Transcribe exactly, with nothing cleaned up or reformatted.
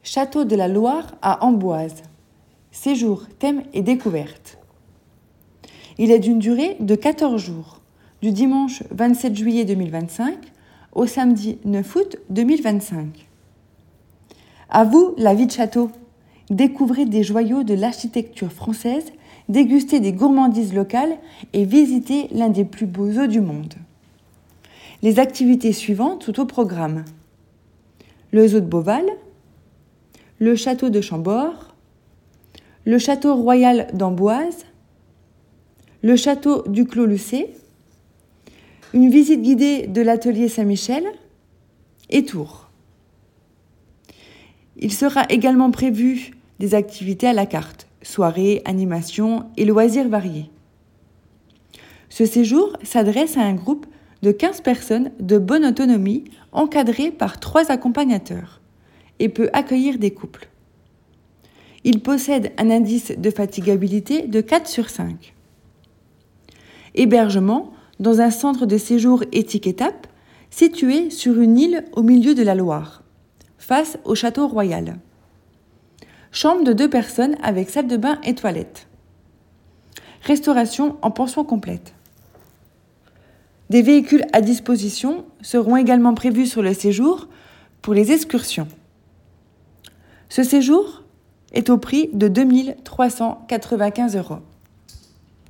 Château de la Loire à Amboise. Séjour, thème et découverte. Il est d'une durée de quatorze jours, du dimanche vingt-sept juillet deux mille vingt-cinq au samedi neuf août deux mille vingt-cinq. À vous, la vie de château. Découvrez des joyaux de l'architecture française, dégustez des gourmandises locales et visitez l'un des plus beaux zoos du monde. Les activités suivantes sont au programme. Le zoo de Beauval, le château de Chambord, le château royal d'Amboise, le château du Clos Lucé, une visite guidée de l'atelier Saint-Michel et Tours. Il sera également prévu des activités à la carte, soirées, animations et loisirs variés. Ce séjour s'adresse à un groupe de quinze personnes de bonne autonomie encadrées par trois accompagnateurs et peut accueillir des couples. Il possède un indice de fatigabilité de quatre sur cinq. Hébergement dans un centre de séjour éthique-étape situé sur une île au milieu de la Loire, face au château royal. Chambre de deux personnes avec salle de bain et toilette. Restauration en pension complète. Des véhicules à disposition seront également prévus sur le séjour pour les excursions. Ce séjour est au prix de deux mille trois cent quatre-vingt-quinze euros.